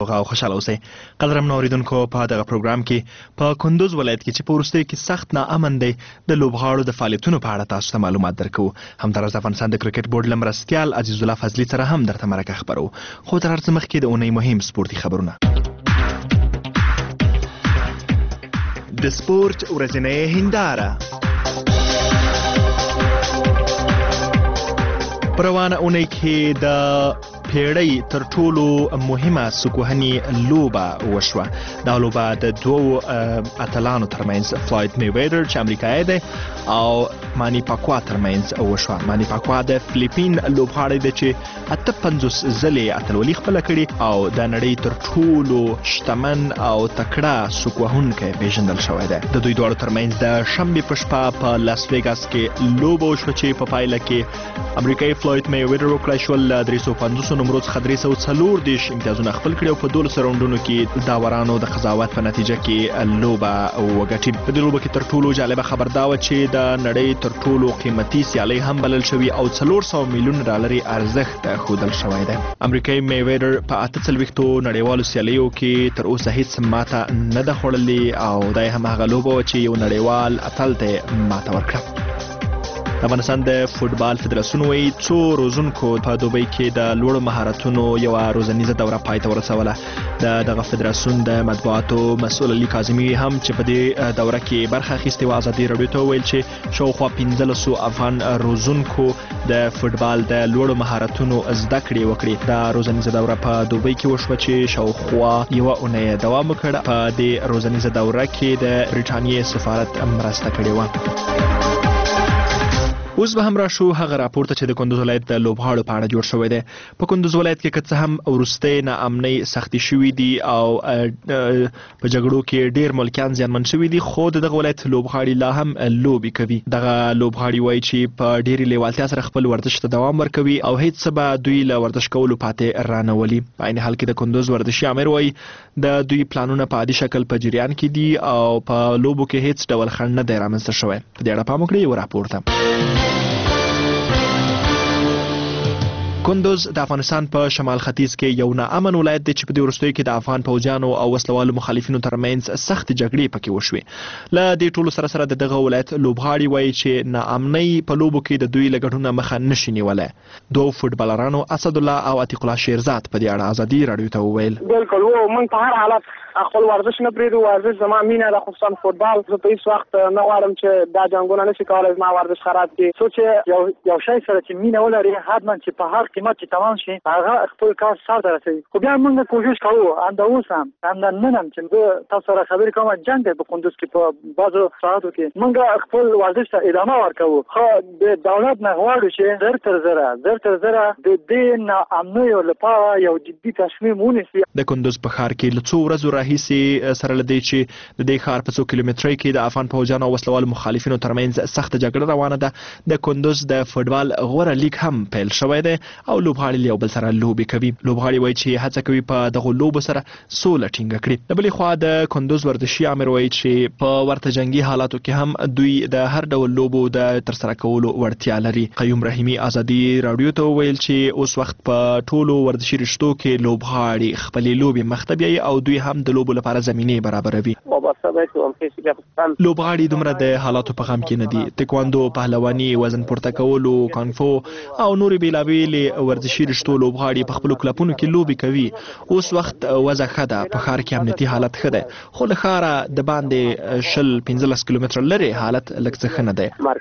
او خوشاله اوسئ. قدرمنو اوریدونکو په دغه پروګرام کې په کندوز ولایت کې چې په وروستیو کې سخت ناامن دی د لوبغاړو د فعالیتونو په اړه تاسو ته معلومات درکوو. همداراز د افغانستان د کرکټ بورډ له مرستیال عزیز الله فضلي سره هم درته مرکه خبرو. خو تر هر څه مخکې د اونۍ مهم سپورتي خبرونه. د سپورت ورځنۍ هنداره په روانه اونۍ کې د پیړۍ تر ټولو مهمه سکوهني لوبه وشوه. دا لوبه د دوو اتلانو ترمنځ فلوید میویدر چې امریکایی دی او مانی پاکوا ترمنځ وشوه. مانی پاکوا د فلیپین لوبغاړی دی چې 58 ځلې اتلولي خپله کړې او د نړۍ تر ټولو شتمن او تکړه سکوهونکی پیژندل شوی دی. د دوی دواړو ترمنځ د شنبې په شپه په لاس ویګاس کې لوبه وشوه چې په پایله کې امریکایی فلوید میویدر وکړای شول 350 نمرو څخه 340 امتیازونه خپل کړي او په 12 راوندونو کې داورانو د قضاوت په نتیجه کې لوبه وګټي. په دې لوبه کې تر ټولو جالبه خبر دا و چې د نړۍ تر ټولو قیمتي سیالي هم بلل شوې او 400 میلیون ډالري ارزښت ښودل شوی دی. امریکایی میویدر په 48 نړیوالو سیالیو کې تر اوسه هیڅ ماته نه ده خوړلې او دا هم هغه لوبه و چې یو نړیوال اتل ته ماته ورکړه. د افغانستان د فوټبال فدراسیون وایي څو روزونکو په دوبۍ کې د لوړو مهارتونو یوه روزنیزه دوره پای ته ورسوله. د دغه فدراسیون د مطبوعاتو مسؤل علي کاظمي هم چې په دې دوره کې برخه اخیستې وه ازادي راډیو ته وویل چې شاوخوا 1500 افغان روزونکو د فوټبال د لوړو مهارتونو زده کړې وکړې. دا روزنیزه دوره په دوبۍ کې وشوه چې شاوخوا یوه اونۍ دوام وکړ. په دې روزنیزه دوره کې د بریټانیې سفارت مرسته کړې وه. اوس به هم راشو هغه راپور ته چې د کندوز ولایت د لوبغاړو په اړه جوړ شوی دی. په کندوز ولایت کې که څه هم وروستۍ ناامنۍ سختې شوي دي او په جګړو کې ډېر ملکیان زیانمن شوي دي خو دغه ولایت لوبغاړي لا هم لوبې کوي. دغه لوبغاړي وایي چې په ډېرې لیوالتیا سره خپل ورزش ته دوام ورکوي او هیڅ څه به دوی له ورزش کولو پاتې رانه ولي. په عین حال کې د کندوز ورزشي امیر وایي د دوی پلانونه په عادي شکل په جریان کې دي او په لوبو کې هیڅ ډول خنډ نه دی رامنځته شوی. په دې اړه پام وکړئ یو راپور ته. کندوز د افغانستان په شمال ختیځ کې یو ناامن ولایت دی چې په دې وروستیو کې د افغان پوځیانو او وسلوالو مخالفینو ترمنځ سختې جګړې پکې وشوې. له دې ټولو سره سره د دغه ولایت لوبغاړي وایي چې ناامنۍ په لوبو کې د دوی له ګډونه مخه نشي نیولی. دوه فوټبالرانو اسد الله او عتیق الله شیرزاد په دې اړه ازادي راډیو ته وویل. بالکل موږ په هر حالت خپل ورزش نه پرېږدو. ورزش زما مینه ده خصوصا فوټبال. زه په هیڅ وخت نه غواړم چې دا جنګونه نشي کولی زما ورزش خراب کړي. څو چې یو شی سره چې مینه ولري حتما چې په هر قیمت چې تمام شي هغه خپل کار سر ته رسوي. خو بیا موږ کوشش کوو همدا اوس هم نن هم چې زه تاسو سره خبرې کوم جنګ دی په کندوز کې په بعضو ساعتو کې موږ خپل ورزش ته ادامه ورکوو. خو د دولت نه غواړو چې زر تر زره د دې ناامنیو لپاره یو جدي تصمیم ونیسي. د کندوز په ښار کې له څو ورځو راهیسې سره له دې چې د دې ښار په 100 کیلومترۍ کې د افغان پوځیانو او وسلوالو مخالفینو ترمنځ سخته جګړه روانه ده. د کندوز د فوټبال غوره لیګ هم پیل شوی دی او لوبغاړي یو بل سره لوبې کوي. لوبغاړي وایي چې هڅه کوي په دغو لوبو سره سوله ټینګه کړي. د بلې خوا د کندوز ورزشي امیر وایي چې په ورته جنګي حالاتو کې هم دوی د هر ډول لوبو د ترسره کولو وړتیا لري. قیوم رحیمي ازادي راډیو ته وویل چې اوس وخت په ټولو ورزشي رشتو کې لوبغاړي خپلې لوبې مخ ته بیایي او دوی هم د لوبو لپاره زمینې برابروي. لوبغاړي دومره د حالاتو په غم کې نه دي. تکواندو، پهلواني، وزن پورته کولو، کانګ فو او نورې بېلابېلې ورزشي رشتو لوبغاړي په خپلو کلبونو کې لوبې کوي. اوس وخت وضع ښه ده. په ښار کې امنیتي حالت ښه دی خو له ښاره د باندې 15 کیلومتره لرې حالت لږ څه ښه نه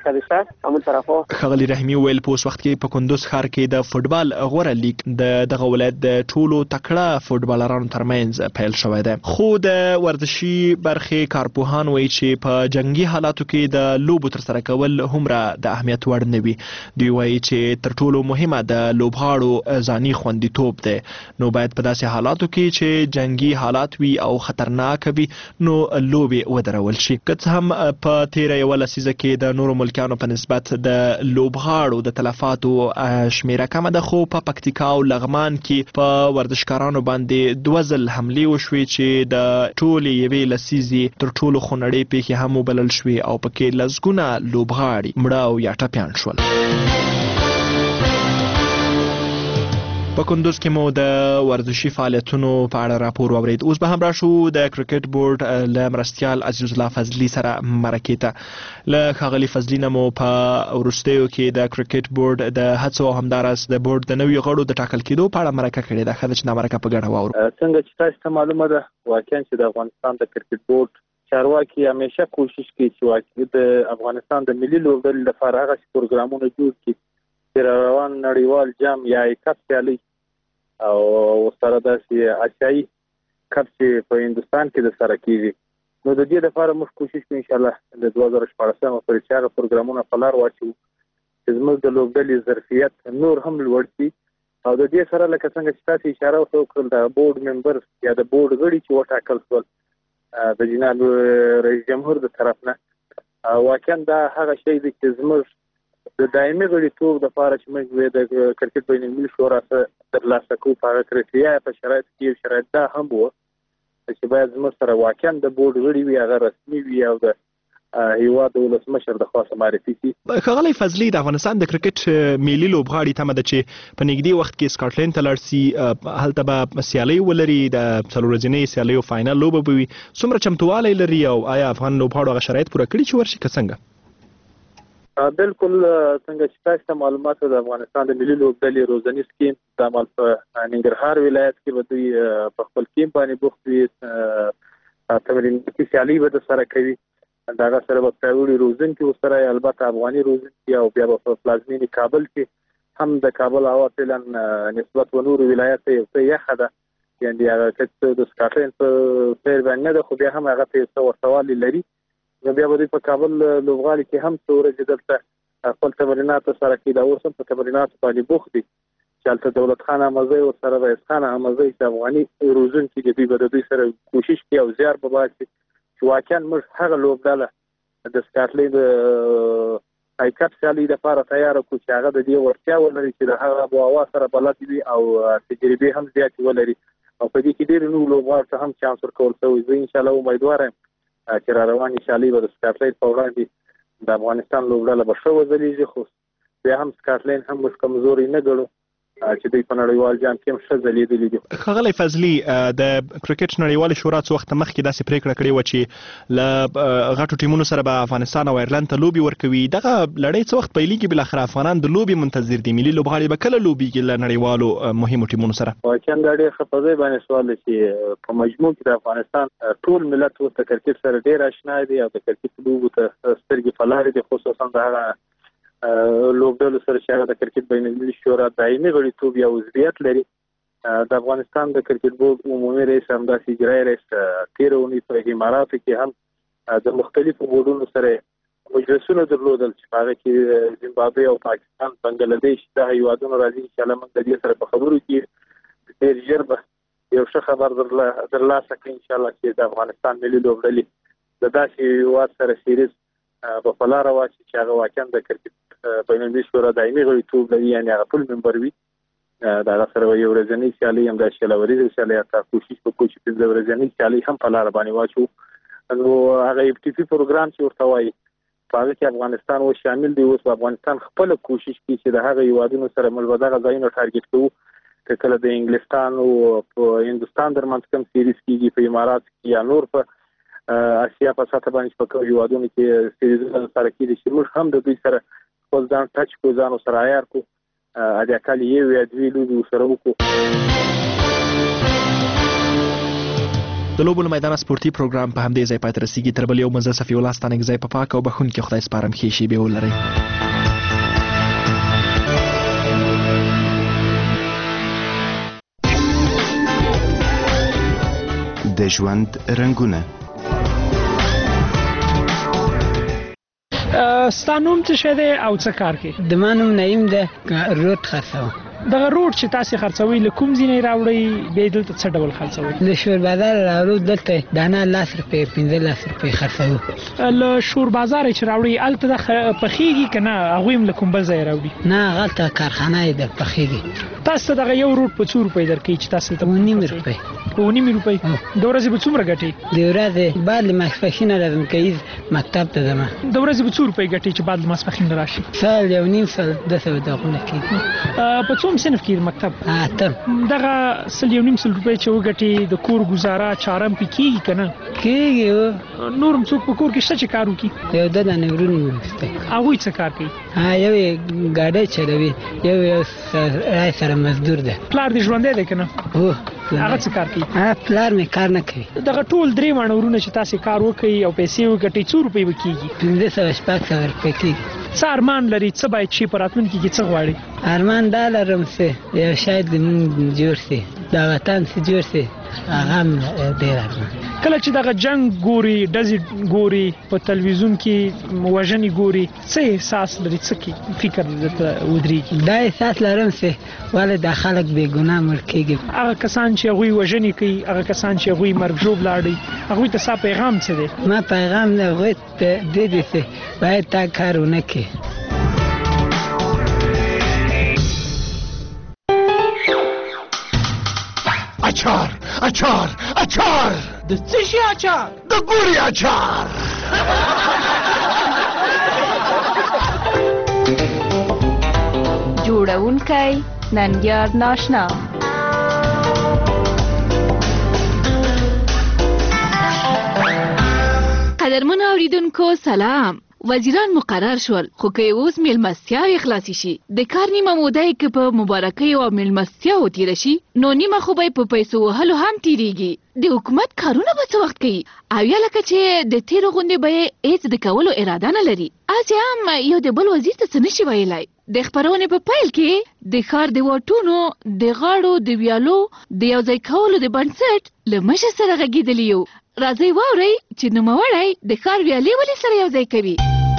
دی. ښاغلي رحیمي وویل په اوس وخت کې په کندوز ښار کې د فوټبال غوره لیګ د دغه ولایت د ټولو تکړه فوټبالرانو ترمنځ پیل شوی دی. خو د ورزشي برخې کارپوهان وایي چې په جنگي حالاتو کې د لوبو ترسره کول هومره د اهمیت وړ نه وي. دوی وایي چې تر ټولو مهمه د لوبغاړو ځاني خوندیتوب دی. نو باید په داسې حالاتو کې چې جنگي حالات وي او خطرناک وي نو لوبې ودرول شي. که څه هم په تیره یوه لسیزه کې د نورو ملکیانو په نسبت د لوبغاړو د تلفاتو شمیره کمه ده خو په پکتیکا او لغمان کې په ورزشکارانو باندې 2 ځل حملې وشوې چې د ټولې یوې لسیزې تر ټولو خونړۍ پیښې هم وبلل شوې او پکې لسګونه لوبغاړي مړه او یا ټپیان شول. په کندوز کې مو د ورزشي فعالیتونو په اړه راپور واورید. اوس به هم راشو د کرکټ بورډ له مرستیال عزیز الله فضلي سره مرکې ته. له ښاغلي فضلي نه مو په وروستیو کې د کرکټ بورډ د هڅو او همداراز د بورډ د نویو غړو د ټاکل کېدو په اړه مرکه کړې ده. ښه ده چې دا مرکه په ګډه واورو. څنګه چې تاسو ته معلومه ده واقعا چې د افغانستان د کرکټ بورډ چارواکي همیشه کوشش کوي چې واقعي د افغانستان د ملي لوبډلې لپاره هغه پروګرامونه جوړ کړي چې روان نړیوال جام یا کپ سیالي او سره داسې آسیایي کپ چې په هندستان کې د سره کېږي. نو د دې لپاره موږ کوشش کوو ان شاء الله د 2014 پورې چې هغه پروګرامونه په لار واچو چې زموږ د لوبډلې ظرفیت نور هم لوړ شي. او د دې سره لکه څنګه چې تاسو اشاره وکړل د بورډ ممبر یا د بورډ غړي چې وټاکل شول د جناب رئیس جمهور د طرف نه واقعا دا هغه شی دی چې زموږ د دایمي غړیتوب لپاره چې موږ د کرکټ بین المللي شورا سره ترلاسه کوو په هغه کرایټریا په شرایط کې شرایط دا هم وو چې باید زموږ سره واقعا د بورډ غړي وي هغه رسمي وي او د هیواد ولسمشر د خاصه معرفي شي. ښاغلی فضلي د افغانستان د کرکټ ملي لوبغاړي تمه ده چې په نږدې وخت کې سکاټلند ته لاړ شي، هلته به سیالۍ ولري، د څلور ورځنۍ سیالیو فاینل لوبه به وي. څومره چمتووالی لري او آیا افغان لوبغاړو هغه شرایط پوره کړي چې ورشي که څنګه؟ بالکل څنګه چې تاسو ته معلومات د افغانستان د ملي لوبډلې روزنی سکیم د عمل په ننګرهار ولایت کې به دوی په خپل کیم باندې بوخت وي، تمریني سیالۍ به سره کوي. داغه سره په پیاوړي روزن کې سره البته افغاني روزن کې او بیا په پلازمینی کابل کې هم د کابل هوا فعلا نسبت و نور ولایت یو څه یخه ده، یعنی هغه چې د سکاټلند په پیر باندې ده خو بیا هم هغه څه ورتوالي لري. نو بیا به په کابل لوبغالي کې هم څورې دلته خپل تمرینات سره کوي. دا اوس هم په تمرینات باندې بوخت دي چې البته دولت خان احمدزی او سره رئیس خان احمدزی چې افغاني روزن کې د دوی سره کوشش کوي او زیار به باسي چې واقعا موږ هغه لوبډله د سکاټلند هاي کپ سیالۍ لپاره تیار کړو چې هغه د دې وړتیا ولري چې د هغه ابو هوا سره بلد وي او تجربه هم زیات ولري او په دې کې ډېر نور لوبغاړو ته هم چانس ورکول شوی. زه ان شاء الله امیدوار یم چې را روانې سیالۍ به د سکاټلند په وړاندې د افغانستان لوبډله به ښه وځلیږي، خو بیا هم سکاټلند هم موږ کمزوري نه ګڼو چې دوی په نړیوال جام کې هم ښه ځلیدلي دي. ښاغلی فضلي د کرکټ نړیوالې شورا څه وخت مخکې داسې پریکړه کړې وه چې له غټو ټیمونو سره به افغانستان او ایرلند ته لوبې ورکوي. دغه لړۍ څه وخت پیلېږي؟ بالاخره افغانان د لوبې منتظر دي. ملي لوبغاړي به کله لوبېږي له نړیوالو مهمو ټیمونو سره؟ واقعا دا ډېر ښه په ځای باندې سوال دی چې په مجموع کې د افغانستان ټول ملت اوس د کرکټ سره ډېر اشنا دي او د کرکټ لوبو ته سترګې په لارې دي، خصوصا د هغه لوبډلو سره چې هغه د کرکټ بین المللي شورا دایمي غړیتوب یا عضویت لري. د افغانستان د کرکټ بورډ عمومي رئیس همداسې اجرایي رئیس تېره اونۍ په اماراتو کې هم د مختلفو بورډونو سره مجلسونه درلودل چې په هغه کې زیمبابوې او پاکستان، بنګلادیش دا هیوادونه راځي. انشاءالله موږ د دې سره په خبرو کې ډېر ژر به یو ښه خبر ترلاسه کړو انشاءالله چې د افغانستان ملي لوبډلې د داسې هیواد سره سیریز په لاره واچي چې هغه واقعا د کرکټ بین المللي شورا دایمي غړیتوب لري، یعنې هغه ټول ممبر وي. د هغه سره یو ورځنۍ سیالۍ هم د شل ورځې سیالۍ حتی کوشش وکړو چې 15 ورځنۍ سیالۍ هم په لاره باندې واچو. نو هغه FTP پروګرام چې ورته وایي په هغه کې افغانستان اوس شامل دی. اوس افغانستان خپل کوشش کوي چې د هغه هیوادونو سره موږ به دغه ځایونه ټارګټ کوو که کله د انګلستان او په هندوستان ترمنځ کوم سیریز کېږي، په امارات کې یا نور په اسیا په سطح باندې په کوم هیوادونو کې سیریزونه سره کېږي چې موږ هم د دوی سره خپل ځان ټچ کړو، ځان ورسره عیار کړو، اډیاکل یو یا دوی لوبې ورسره وکړو. د لوبو له میدانه سپورتي پروګرام په همدې ځای پای ته رسیږي. تر بل یو مزه صفي الله ستانک ځای په پاک او بخښونکي خدای سپارم. ښې شېبې ولرئ. د ژوند رنګونه. ستا نوم څه شی دی او څه کار کوي؟ د ما نوم نعیم ده، روډ خرڅوم. دغه روډ چې تاسې خرڅوئ له کوم ځای نه راوړئ؟ بیا دلته څه ډول خرڅوئ؟ له شور بازار راوړو، دلته دانه 10 روپۍ 15 روپۍ خرڅوو. له شور بازار چې راوړئ هلته د پخېږي که نه هغوی هم له کوم بل ځای راوړي؟ نه هغلته کارخانه یې ده پخېږي. تاسو ته دغه یو روډ په څو روپۍ درکوي چې تاسو ته؟ 9 روپۍ. په 9 روپۍ د ورځې به څومره ګټئ؟ د ورځې بعد له ماسپښینه راځم کیز مکتب ته ځم. د ورځې به څو روپۍ ګټئ چې بعد له ماسپښین راشي؟ 1.5 200 دغونه کېږي. په څو اتم صنف کې مکتب اتم دغه 1.5 روپۍ چې وګټي د کور گزاره چارم پې کېږي که نه کېږي نورم څوک په کور کې شته چې کار وکړي یو د نورونو ورسته هغوی څه کار کوي یو یې ګاډی چلوي یو رای سره مزدور ده پلار دې ژوندی دی که نه هو هغه څه کار کوي پلار مې کار نه کوي دغه ټول 3 ماڼه ورونه چې تاسې کار وکړئ او پیسې وګټئ څو روپۍ به کېږي 500 روپۍ کېږي څه ارمان لري څه باید شي په راتلونکي کې څه غواړي ارمان دا لرم چې یو شاید زمونږ جوړ شي دا وطن چې جوړ شي هغه هم ډېر ارمان کله چې دغه جنگ ګوري ډزې ګوري په تلویزیون کې وژنې ګوري څه احساس لري څه فکر درته ودرېږي دا احساس لرم چې ولې دا خلک بې ګناه مړ کېږي هغه کسان چې هغوی وژنې کوي هغه کسان چې هغوی مرګ ژوب لاړي هغوی ته ستا پیغام څه دی ما پیغام نه هغوی ته دې دی چې باید تا کار ونه کړي اچار اچار اچار د څه شي اچار د ګوري اچار جوړونکی ننګیار ناشنا قدرمن اوریدونکو سلام وزیران مقرر شول خو که اوس میلمستیاوې خلاصې شي د کار نیمه موده یې که په مبارکۍ او میلمستیاوو تېره شي نو نیمه خو به یې په پیسو وهلو هم تېرېږي د حکومت کارونه به څه وخت کوي او یا لکه چې د تېرو غوندې به یې هېڅ د کولو اراده نه لري هسې هم یو د بل وزیر ته څه نشي ویلی د خپرونې په پیل کې د ښار د واټونو د غاړو د ویالو د یو ځای کولو د بنسټ له مشر سره غږېدلي یو راځئ واورئ چې نوموړی د ښار ویالې ولې سره یو ځای کوي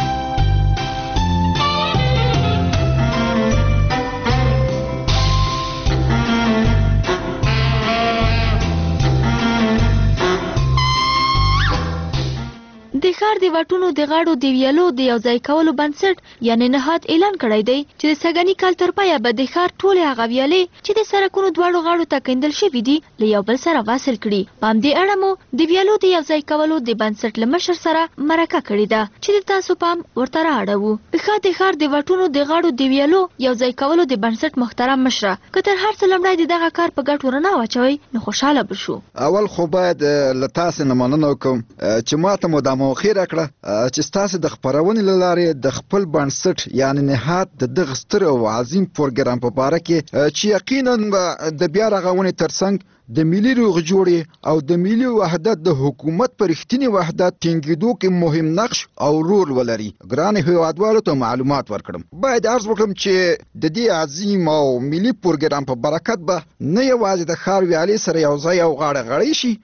د ښار د واټونو د غاړو د ویالو د یو ځای کولو بنسټ یعنې نهاد اعلان کړی دی چې د سږني کال تر پایه به د ښار ټولې هغه ویالې چې د سړکونو دواړو غاړو ته کیندل شوي دي له یو بل سره وصل کړي په همدې اړه مو د ویالو د یو ځای کولو د بنسټ له مشر سره مرکه کړې ده چې د تاسو پام ورته رااړوو د ښار د واټونو د غاړو د ویالو یو ځای کولو د بنسټ محترم مشره که تر هر څه لومړی د دغه کار په ګټو رڼا واچوئ نو خوشحاله به شو اول خو باید له تاسې نه مننه وکړم چې ماته مو دا موقع راکړه چې ستاسو د خپرونې له لارې د خپل بنسټ یعنې نهاد د دغه ستر او عظیم پروګرام په باره کې چې یقینا د بیا رغونې ترڅنګ د ملي روغجوړې او د ملي وحدت د حکومت پر رښتینې وحدت ټینګېدو کې مهم نقش او رول ولري ګرانو هیوادوالو ته معلومات ورکړم باید عرض وکړم چې د دې عظیم او ملي پروګرام په برکت به نه یوازې د ښار ویالې سره یو ځای او غاړه غړۍ شي